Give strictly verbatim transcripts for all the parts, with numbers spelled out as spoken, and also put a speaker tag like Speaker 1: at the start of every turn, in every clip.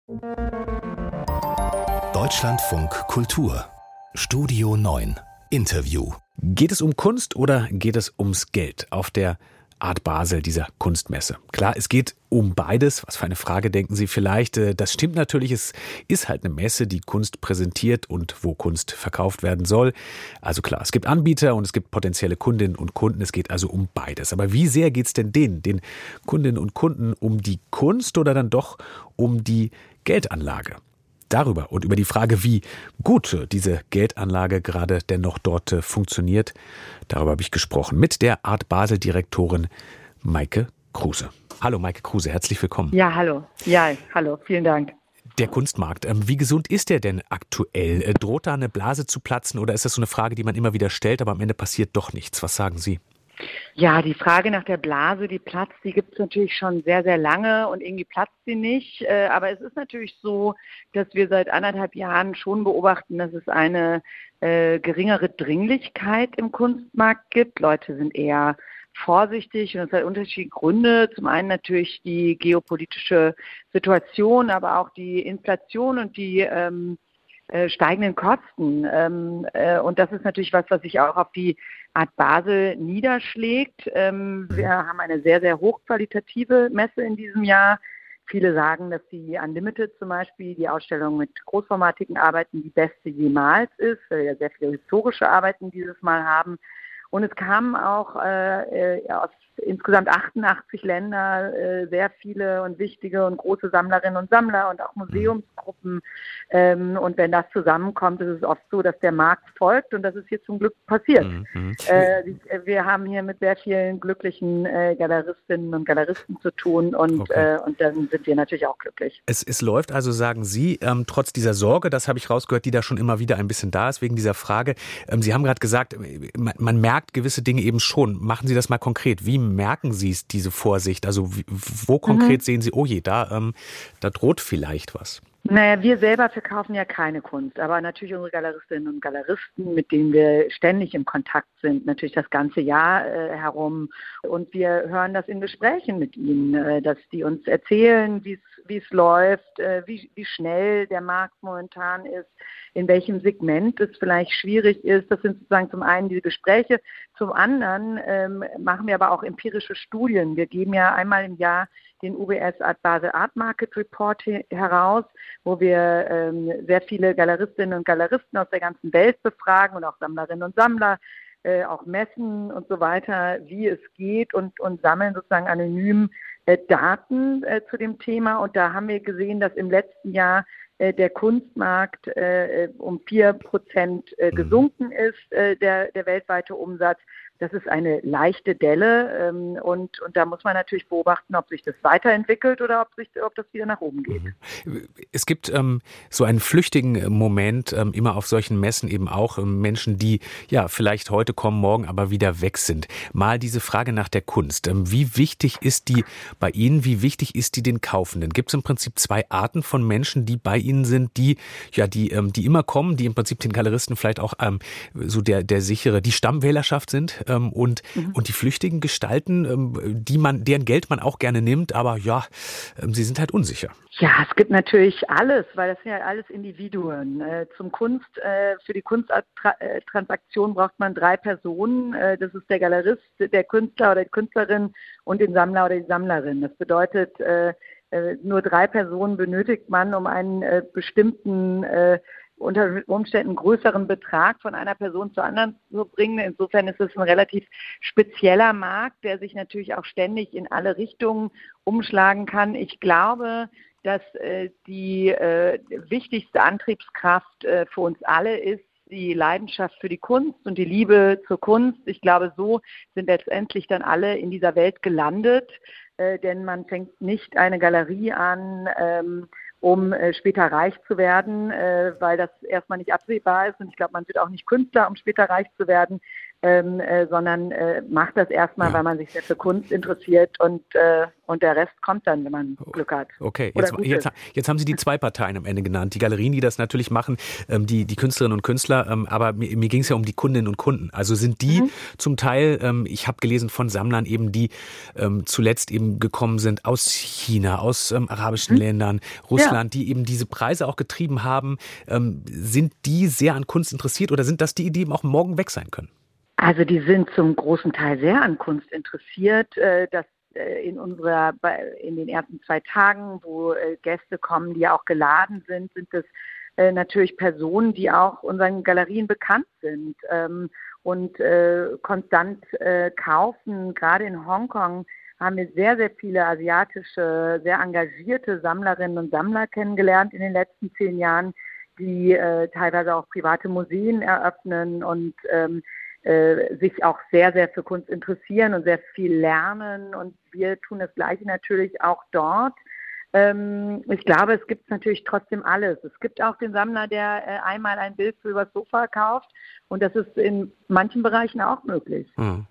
Speaker 1: Deutschlandfunk Kultur Studio neun Interview.
Speaker 2: Geht es um Kunst oder geht es ums Geld auf der Art Basel, dieser Kunstmesse? Klar, es geht um beides. Was für eine Frage, denken Sie vielleicht? Das stimmt natürlich, es ist halt eine Messe, die Kunst präsentiert und wo Kunst verkauft werden soll. Also klar, es gibt Anbieter und es gibt potenzielle Kundinnen und Kunden. Es geht also um beides. Aber wie sehr geht es denn denen, den Kundinnen und Kunden, um die Kunst oder dann doch um die Geldanlage? Darüber und über die Frage, wie gut diese Geldanlage gerade dennoch dort funktioniert, darüber habe ich gesprochen mit der Art Basel-Direktorin Maike Kruse. Hallo Maike Kruse, herzlich willkommen.
Speaker 3: Ja, hallo. Ja, hallo, vielen Dank.
Speaker 2: Der Kunstmarkt, wie gesund ist der denn aktuell? Droht da eine Blase zu platzen oder ist das so eine Frage, die man immer wieder stellt, aber am Ende passiert doch nichts? Was sagen Sie?
Speaker 3: Ja, die Frage nach der Blase, die platzt, die gibt es natürlich schon sehr, sehr lange und irgendwie platzt sie nicht. Aber es ist natürlich so, dass wir seit anderthalb Jahren schon beobachten, dass es eine äh, geringere Dringlichkeit im Kunstmarkt gibt. Leute sind eher vorsichtig und es hat unterschiedliche Gründe. Zum einen natürlich die geopolitische Situation, aber auch die Inflation und die ähm, äh, steigenden Kosten. Ähm, äh, und das ist natürlich was, was sich auch auf die Art Basel niederschlägt. Ähm, wir haben eine sehr, sehr hochqualitative Messe in diesem Jahr. Viele sagen, dass die Unlimited zum Beispiel, die Ausstellung mit großformatigen Arbeiten, die beste jemals ist, weil wir ja sehr viele historische Arbeiten dieses Mal haben. Und es kamen auch äh, aus insgesamt achtundachtzig Länder äh, sehr viele und wichtige und große Sammlerinnen und Sammler und auch Museumsgruppen. Ähm, und wenn das zusammenkommt, ist es oft so, dass der Markt folgt und das ist hier zum Glück passiert. Mhm. Äh, wir haben hier mit sehr vielen glücklichen äh, Galeristinnen und Galeristen zu tun und, okay. äh, und dann sind wir natürlich auch glücklich.
Speaker 2: Es, es läuft also, sagen Sie, ähm, trotz dieser Sorge, das habe ich rausgehört, die da schon immer wieder ein bisschen da ist, wegen dieser Frage. Ähm, Sie haben gerade gesagt, man, man merkt gewisse Dinge eben schon. Machen Sie das mal konkret. Wie merken Sie es, diese Vorsicht? Also wie, wo konkret mhm. sehen Sie, oh je, da, ähm, da droht vielleicht was?
Speaker 3: Naja, wir selber verkaufen ja keine Kunst, aber natürlich unsere Galeristinnen und Galeristen, mit denen wir ständig im Kontakt sind, natürlich das ganze Jahr äh, herum. Und wir hören das in Gesprächen mit ihnen, äh, dass die uns erzählen, wie es wie es läuft, äh, wie, wie schnell der Markt momentan ist, in welchem Segment es vielleicht schwierig ist. Das sind sozusagen zum einen diese Gespräche. Zum anderen ähm, machen wir aber auch empirische Studien. Wir geben ja einmal im Jahr den U B S Art Basel Art Market Report he- heraus, wo wir ähm, sehr viele Galeristinnen und Galeristen aus der ganzen Welt befragen und auch Sammlerinnen und Sammler, äh, auch Messen und so weiter, wie es geht und, und sammeln sozusagen anonym äh, Daten äh, zu dem Thema. Und da haben wir gesehen, dass im letzten Jahr äh, der Kunstmarkt äh, um vier Prozent äh, gesunken ist, äh, der, der weltweite Umsatz. Das ist eine leichte Delle ähm, und, und da muss man natürlich beobachten, ob sich das weiterentwickelt oder ob, sich, ob das wieder nach oben geht.
Speaker 2: Es gibt ähm, so einen flüchtigen Moment ähm, immer auf solchen Messen eben auch ähm, Menschen, die ja vielleicht heute kommen, morgen aber wieder weg sind. Mal diese Frage nach der Kunst. Ähm, wie wichtig ist die bei Ihnen? Wie wichtig ist die den Kaufenden? Gibt es im Prinzip zwei Arten von Menschen, die bei Ihnen sind, die ja die ähm, die immer kommen, die im Prinzip den Galeristen vielleicht auch ähm, so der der sichere, die Stammwählerschaft sind? Und, mhm. und die flüchtigen Gestalten, die man, deren Geld man auch gerne nimmt, aber ja, sie sind halt unsicher.
Speaker 3: Ja, es gibt natürlich alles, weil das sind ja alles Individuen. Zum Kunst, für die Kunsttransaktion braucht man drei Personen. Das ist der Galerist, der Künstler oder die Künstlerin und den Sammler oder die Sammlerin. Das bedeutet, nur drei Personen benötigt man, um einen bestimmten unter Umständen größeren Betrag von einer Person zur anderen zu bringen. Insofern ist es ein relativ spezieller Markt, der sich natürlich auch ständig in alle Richtungen umschlagen kann. Ich glaube, dass äh, die äh, wichtigste Antriebskraft äh, für uns alle ist, die Leidenschaft für die Kunst und die Liebe zur Kunst. Ich glaube, so sind letztendlich dann alle in dieser Welt gelandet, äh, denn man fängt nicht eine Galerie an, ähm, um äh, später reich zu werden, äh, weil das erstmal nicht absehbar ist. Und ich glaube, man wird auch nicht Künstler, um später reich zu werden, ähm, äh, sondern äh, macht das erstmal,
Speaker 2: Ja.
Speaker 3: weil man sich sehr für Kunst interessiert und, äh, und der Rest kommt dann, wenn man Glück hat.
Speaker 2: Okay,
Speaker 3: Oder
Speaker 2: jetzt,
Speaker 3: gut
Speaker 2: jetzt,
Speaker 3: ist.
Speaker 2: jetzt haben Sie die zwei Parteien am Ende genannt. Die Galerien, die das natürlich machen, ähm, die, die Künstlerinnen und Künstler, ähm, aber mir, mir ging es ja um die Kundinnen und Kunden. Also sind die
Speaker 3: Mhm.
Speaker 2: zum Teil, ähm, ich habe gelesen von Sammlern eben, die ähm, zuletzt eben gekommen sind aus China, aus ähm, arabischen
Speaker 3: Mhm.
Speaker 2: Ländern, Russland, die eben diese Preise auch getrieben haben. Ähm, sind die sehr an Kunst interessiert oder sind das die, die eben auch morgen weg sein können?
Speaker 3: Also die sind zum großen Teil sehr an Kunst interessiert. äh, Das äh, in unserer, bei- in den ersten zwei Tagen, wo äh, Gäste kommen, die ja auch geladen sind, sind es äh, natürlich Personen, die auch unseren Galerien bekannt sind ähm, und äh, konstant äh, kaufen. Gerade in Hongkong haben wir sehr, sehr viele asiatische, sehr engagierte Sammlerinnen und Sammler kennengelernt in den letzten zehn Jahren, die äh, teilweise auch private Museen eröffnen und ähm, äh, sich auch sehr, sehr für Kunst interessieren und sehr viel lernen. Und wir tun das Gleiche natürlich auch dort. Ähm, ich glaube, es gibt natürlich trotzdem alles. Es gibt auch den Sammler, der äh, einmal ein Bild für übers Sofa kauft. Und das ist in manchen Bereichen auch möglich.
Speaker 2: Hm.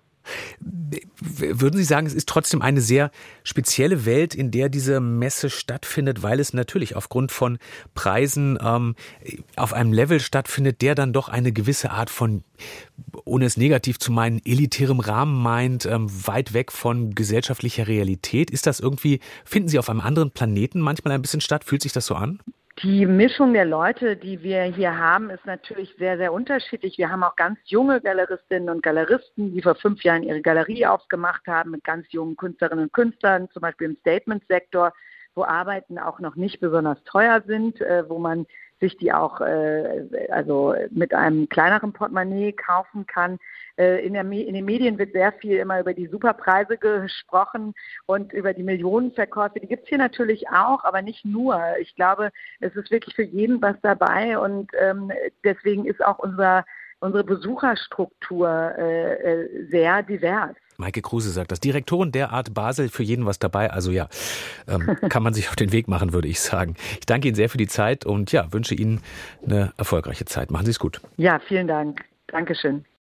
Speaker 2: Würden Sie sagen, es ist trotzdem eine sehr spezielle Welt, in der diese Messe stattfindet, weil es natürlich aufgrund von Preisen ähm, auf einem Level stattfindet, der dann doch eine gewisse Art von, ohne es negativ zu meinen, elitärem Rahmen meint, ähm, weit weg von gesellschaftlicher Realität? Ist das irgendwie, finden Sie auf einem anderen Planeten manchmal ein bisschen statt? Fühlt sich das so an?
Speaker 3: Die Mischung der Leute, die wir hier haben, ist natürlich sehr, sehr unterschiedlich. Wir haben auch ganz junge Galeristinnen und Galeristen, die vor fünf Jahren ihre Galerie aufgemacht haben mit ganz jungen Künstlerinnen und Künstlern, zum Beispiel im Statement-Sektor, wo Arbeiten auch noch nicht besonders teuer sind, äh, wo man sich die auch äh, also mit einem kleineren Portemonnaie kaufen kann. Äh, in, der Me- in den Medien wird sehr viel immer über die Superpreise gesprochen und über die Millionenverkäufe. Die gibt es hier natürlich auch, aber nicht nur. Ich glaube, es ist wirklich für jeden was dabei und ähm, deswegen ist auch unser, unsere Besucherstruktur äh, äh, sehr divers.
Speaker 2: Maike Kruse sagt das. Direktorin der Art Basel, für jeden was dabei. Also ja, ähm, kann man sich auf den Weg machen, würde ich sagen. Ich danke Ihnen sehr für die Zeit und ja, wünsche Ihnen eine erfolgreiche Zeit. Machen Sie es gut.
Speaker 3: Ja, vielen Dank. Dankeschön.